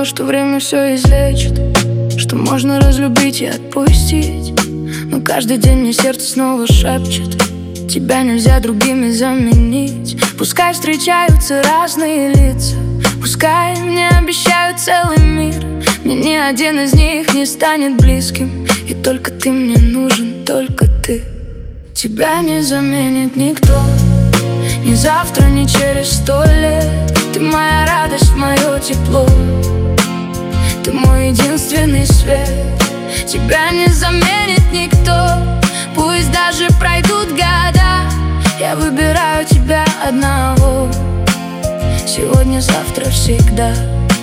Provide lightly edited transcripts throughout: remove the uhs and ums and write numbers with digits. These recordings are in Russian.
думала, что время все излечит, что можно разлюбить и отпустить. Но каждый день мне сердце снова шепчет: тебя нельзя другими заменить. Пускай встречаются разные лица, пускай мне обещают целый мир, мне ни один из них не станет близким. И только ты мне нужен, только ты. Тебя не заменит никто, ни завтра, ни через 100 лет. Ты моя радость, мое тепло, ты мой единственный свет. Тебя не заменит никто, пусть даже пройдут года. Я выбираю тебя одного, сегодня, завтра, всегда.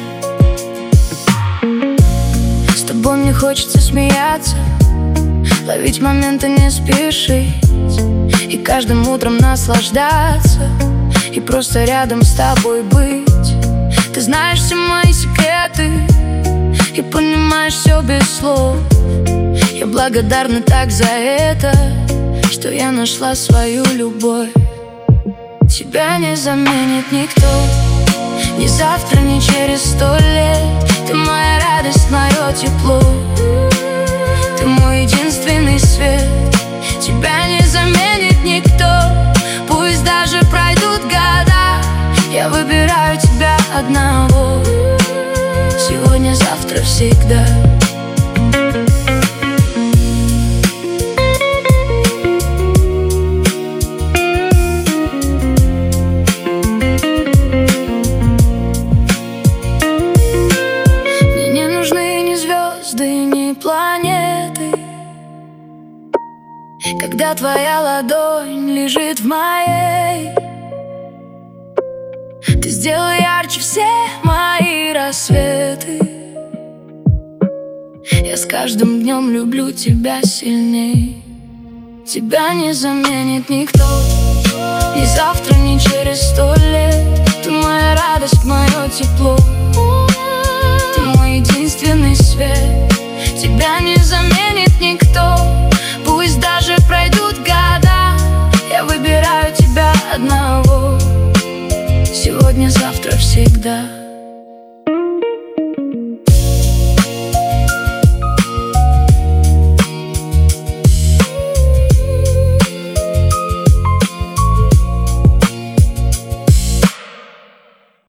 С тобой мне хочется смеяться, ловить моменты, не спешить, и каждым утром наслаждаться, и просто рядом с тобой быть. Ты знаешь все мои секреты и понимаешь все без слов. Я благодарна так за это, что я нашла свою любовь. Тебя не заменит никто, ни завтра, ни через 100 лет. Ты моя радость, мое тепло, ты мой единственный свет. Тебя не заменит никто, пусть даже пройдут года. Я выбираю тебя одного, сегодня, завтра, всегда. Мне не нужны ни звезды, ни планеты, когда твоя ладонь лежит в моей. Ты сделай ярче все мои рассветы. Я с каждым днем люблю тебя сильней. Тебя не заменит никто, ни завтра, ни через 100 лет. Ты моя радость, мое тепло, ты мой единственный свет. Тебя не заменит никто, пусть даже пройдут года. Я выбираю тебя одного, сегодня, завтра, всегда.